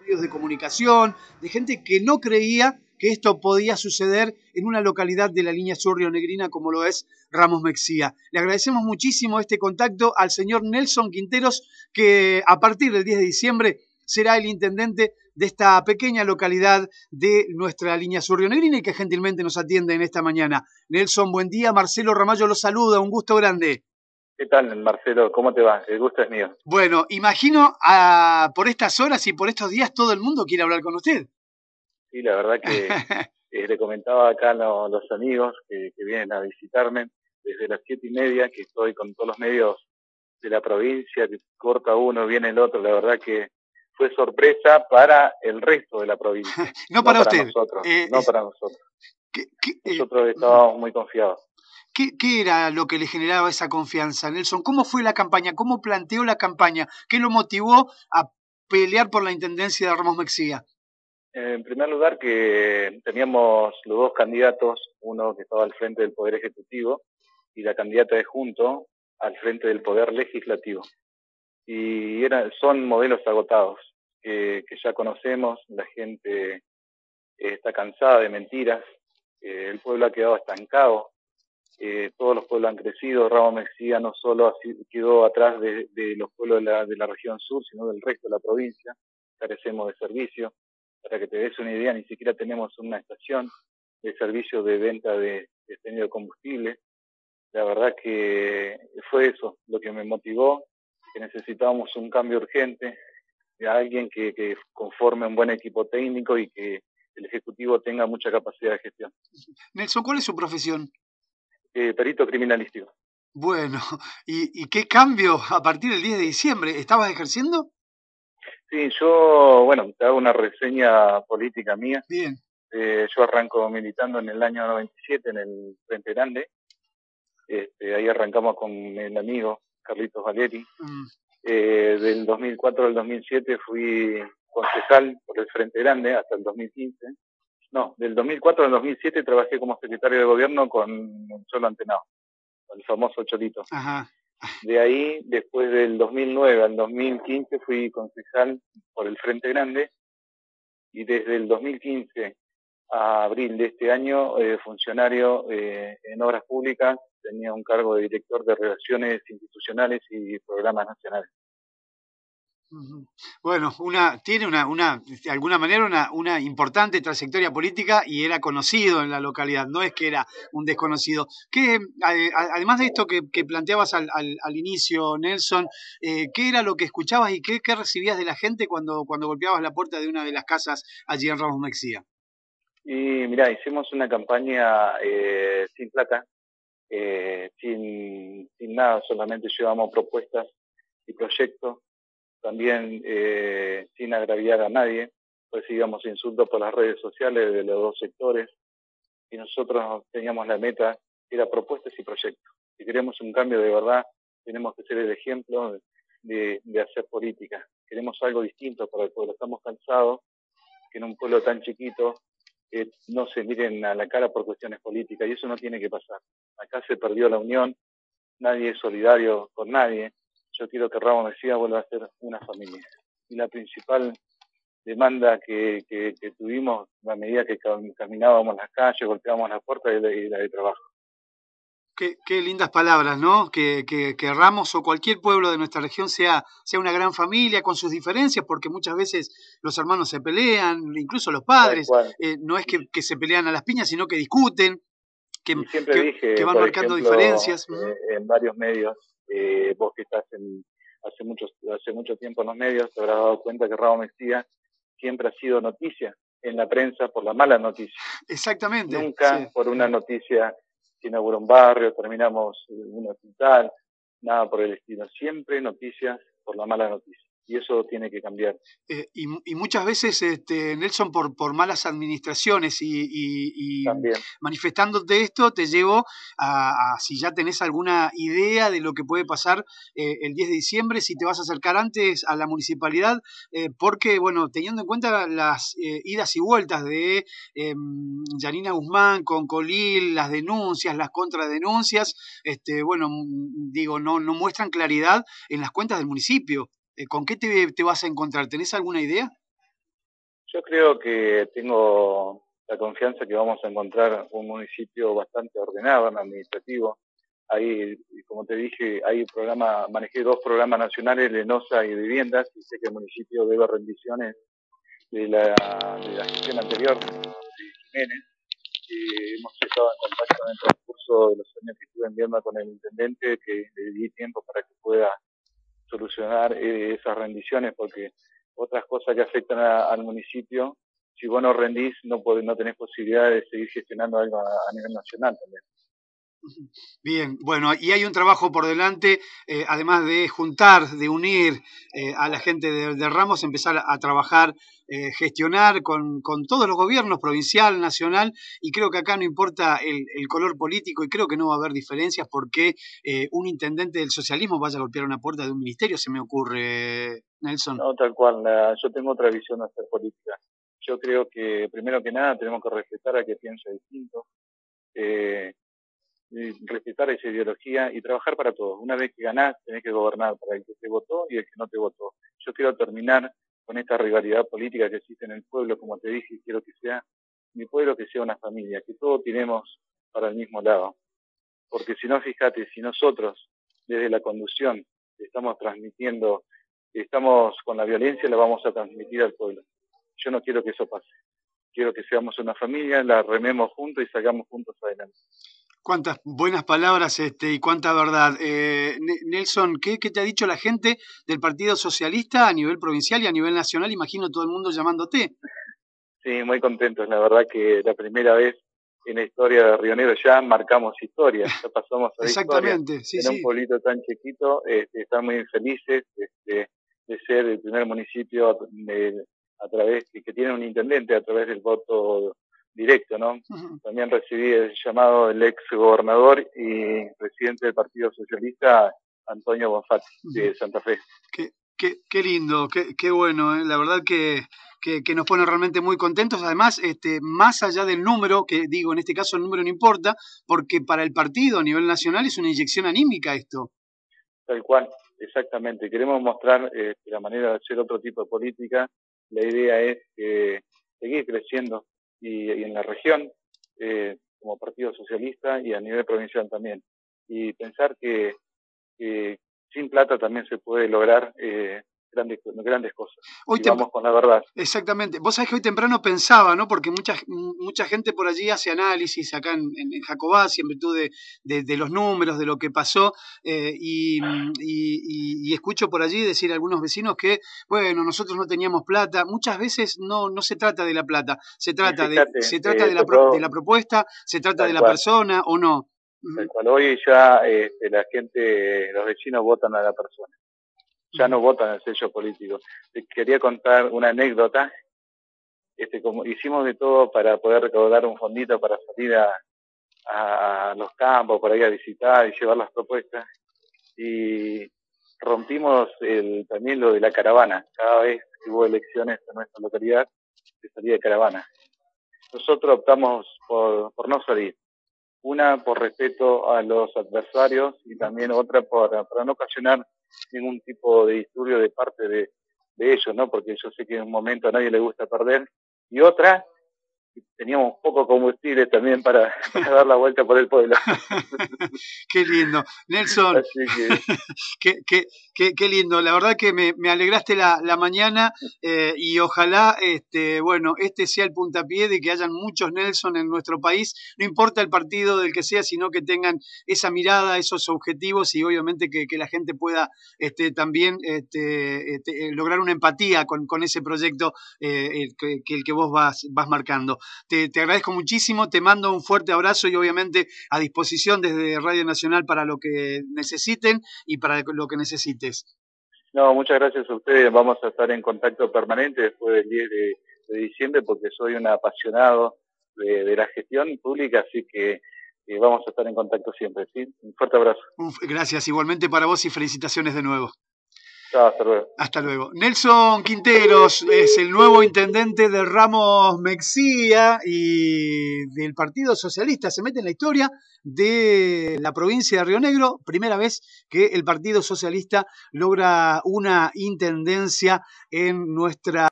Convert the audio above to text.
medios de comunicación, de gente que no creía que esto podía suceder en una localidad de la línea sur rionegrina como lo es Ramos Mexía. Le agradecemos muchísimo este contacto al señor Nelson Quinteros, que a partir del 10 de diciembre será el intendente de esta pequeña localidad de nuestra línea sur rionegrina y que gentilmente nos atiende en esta mañana. Nelson, buen día. Marcelo Ramallo lo saluda. Un gusto grande. ¿Qué tal, Marcelo? ¿Cómo te va? El gusto es mío. Bueno, imagino por estas horas y por estos días todo el mundo quiere hablar con usted. Sí, la verdad que le comentaba acá a los amigos que vienen a visitarme desde las 7:30, que estoy con todos los medios de la provincia, que corta uno, viene el otro. La verdad que fue sorpresa para el resto de la provincia. No para usted. Nosotros, no para nosotros. Nosotros ¿Qué estábamos muy confiados. ¿Qué era lo que le generaba esa confianza, Nelson? ¿Cómo fue la campaña? ¿Cómo planteó la campaña? ¿Qué lo motivó a pelear por la intendencia de Ramos Mexía? En primer lugar, que teníamos los dos candidatos, uno que estaba al frente del Poder Ejecutivo y la candidata de Junto al frente del Poder Legislativo. Y son modelos agotados, que ya conocemos, la gente está cansada de mentiras, el pueblo ha quedado estancado, todos los pueblos han crecido. Ramos Mexía no solo quedó atrás de los pueblos de la región sur, sino del resto de la provincia. Carecemos de servicio. Para que te des una idea, ni siquiera tenemos una estación de servicio de venta de expendio de combustible. La verdad que fue eso lo que me motivó, que necesitábamos un cambio urgente, de alguien que conforme un buen equipo técnico y que el Ejecutivo tenga mucha capacidad de gestión. Nelson, ¿cuál es su profesión? Perito criminalístico. Bueno, ¿y qué cambio a partir del 10 de diciembre? ¿Estabas ejerciendo? Sí, yo, te hago una reseña política mía. Bien. Yo arranco militando en el año 97 en el Frente Grande. Ahí arrancamos con el amigo Carlitos Valeri. Del 2004 al 2007 fui concejal por el Frente Grande hasta el 2015. No, del 2004 al 2007 trabajé como secretario de gobierno con Cholo Antenao, con el famoso Cholito. Ajá. De ahí, después del 2009 al 2015, fui concejal por el Frente Grande y desde el 2015 a abril de este año, funcionario en obras públicas, tenía un cargo de director de Relaciones Institucionales y Programas Nacionales. Bueno, tiene de alguna manera una importante trayectoria política y era conocido en la localidad, no es que era un desconocido. Además de esto que planteabas al inicio, Nelson, ¿qué era lo que escuchabas y qué recibías de la gente cuando golpeabas la puerta de una de las casas allí en Ramos Mexía? Y mirá, hicimos una campaña sin plata, sin nada, solamente llevamos propuestas y proyectos. También sin agraviar a nadie, recibíamos insultos por las redes sociales de los dos sectores y nosotros teníamos la meta, era propuestas y proyectos. Si queremos un cambio de verdad, tenemos que ser el ejemplo de hacer política. Queremos algo distinto para el pueblo. Estamos cansados que en un pueblo tan chiquito no se miren a la cara por cuestiones políticas y eso no tiene que pasar. Acá se perdió la unión, nadie es solidario con nadie. Yo quiero que Ramos Mexía vuelva a ser una familia. Y la principal demanda que tuvimos a medida que caminábamos las calles, golpeábamos las puertas, es la de trabajo. Qué lindas palabras, ¿no? Que Ramos o cualquier pueblo de nuestra región sea una gran familia con sus diferencias, porque muchas veces los hermanos se pelean, incluso los padres, no es que se pelean a las piñas, sino que discuten, que van marcando diferencias. En varios medios, vos que estás hace mucho tiempo en los medios, te habrás dado cuenta que Ramos Mexía siempre ha sido noticia en la prensa por la mala noticia. Exactamente. Nunca por una noticia que inauguró un barrio, terminamos un hospital, nada por el estilo. Siempre noticias por la mala noticia. Y eso tiene que cambiar. Y muchas veces, Nelson, por malas administraciones y manifestándote esto, te llevo a si ya tenés alguna idea de lo que puede pasar el 10 de diciembre, si te vas a acercar antes a la municipalidad, porque, bueno, teniendo en cuenta las idas y vueltas de Yanina Guzmán con Colil, las denuncias, las contradenuncias, no muestran claridad en las cuentas del municipio. ¿Con qué te vas a encontrar? ¿Tenés alguna idea? Yo creo que tengo la confianza que vamos a encontrar un municipio bastante ordenado, administrativo. Ahí, como te dije, manejé 2 programas nacionales, Lenosa y Viviendas, y sé que el municipio debe rendiciones de la gestión anterior, de Jiménez. Hemos estado en contacto en el transcurso de los años que estuve en Viedma con el intendente, que le di tiempo para que pueda solucionar esas rendiciones, porque otras cosas que afectan al municipio, si vos no rendís, no tenés posibilidad de seguir gestionando algo a nivel nacional también. Bien, bueno, y hay un trabajo por delante, además de juntar, de unir a la gente de Ramos, empezar a trabajar, gestionar con todos los gobiernos, provincial, nacional, y creo que acá no importa el color político, y creo que no va a haber diferencias porque un intendente del socialismo vaya a golpear una puerta de un ministerio, se me ocurre, Nelson. No, tal cual, yo tengo otra visión de hacer política. Yo creo que, primero que nada, tenemos que respetar a que piensa distinto, respetar esa ideología y trabajar para todos. Una vez que ganás, tenés que gobernar para el que te votó y el que no te votó. Yo quiero terminar con esta rivalidad política que existe en el pueblo, como te dije, quiero que sea mi pueblo, que sea una familia, que todos tiremos para el mismo lado. Porque si no, fíjate, si nosotros, desde la conducción, estamos transmitiendo, estamos con la violencia, la vamos a transmitir al pueblo. Yo no quiero que eso pase. Quiero que seamos una familia, la rememos juntos y salgamos juntos adelante. Cuántas buenas palabras y cuánta verdad. Nelson, ¿qué te ha dicho la gente del Partido Socialista a nivel provincial y a nivel nacional? Imagino todo el mundo llamándote. Sí, muy contentos. La verdad que la primera vez en la historia de Río Negro ya marcamos historia, ya pasamos a la historia. Exactamente, sí, en un pueblito tan chiquito, están muy felices de ser el primer municipio a través que tiene un intendente a través del voto directo, ¿no? Uh-huh. También recibí el llamado del ex gobernador y presidente del Partido Socialista, Antonio Bonfatti, de Santa Fe. Qué lindo, qué bueno, la verdad que nos pone realmente muy contentos. Además, más allá del número, que digo, en este caso el número no importa, porque para el partido a nivel nacional es una inyección anímica esto. Tal cual, exactamente. Queremos mostrar la manera de hacer otro tipo de política. La idea es seguir creciendo y en la región, como Partido Socialista y a nivel provincial también. Y pensar que sin plata también se puede lograr grandes cosas. Hoy vamos con la verdad. Exactamente. Vos sabés que hoy temprano pensaba, ¿no? Porque mucha gente por allí hace análisis acá en Jacobacci en virtud de los números, de lo que pasó, y escucho por allí decir a algunos vecinos que, bueno, nosotros no teníamos plata. Muchas veces no se trata de la plata, se trata de la propuesta, se trata de la persona o no. Tal cual. Hoy ya la gente, los vecinos votan a la persona. Ya no votan el sello político. Te quería contar una anécdota. Como hicimos de todo para poder recaudar un fondito para salir a los campos, para ir a visitar y llevar las propuestas. Y rompimos también lo de la caravana. Cada vez que hubo elecciones en nuestra localidad, se salía de caravana. Nosotros optamos por no salir. Una por respeto a los adversarios y también otra para no ocasionar ningún tipo de disturbio de parte de ellos, ¿no? Porque yo sé que en un momento a nadie le gusta perder. Y otra, teníamos poco combustible también para dar la vuelta por el pueblo. Qué lindo. Nelson, qué lindo. La verdad que me alegraste la mañana y ojalá bueno, este sea el puntapié de que hayan muchos Nelson en nuestro país. No importa el partido del que sea, sino que tengan esa mirada, esos objetivos y obviamente que la gente pueda también lograr una empatía con ese proyecto el que vos vas marcando. Te agradezco muchísimo, te mando un fuerte abrazo y obviamente a disposición desde Radio Nacional para lo que necesiten y para lo que necesites. No, muchas gracias a ustedes. Vamos a estar en contacto permanente después del 10 de diciembre porque soy un apasionado de la gestión pública, así que vamos a estar en contacto siempre. ¿Sí? Un fuerte abrazo. Gracias, igualmente para vos y felicitaciones de nuevo. Chao, hasta luego. Hasta luego. Nelson Quinteros es el nuevo intendente de Ramos Mexía y del Partido Socialista. Se mete en la historia de la provincia de Río Negro. Primera vez que el Partido Socialista logra una intendencia en nuestra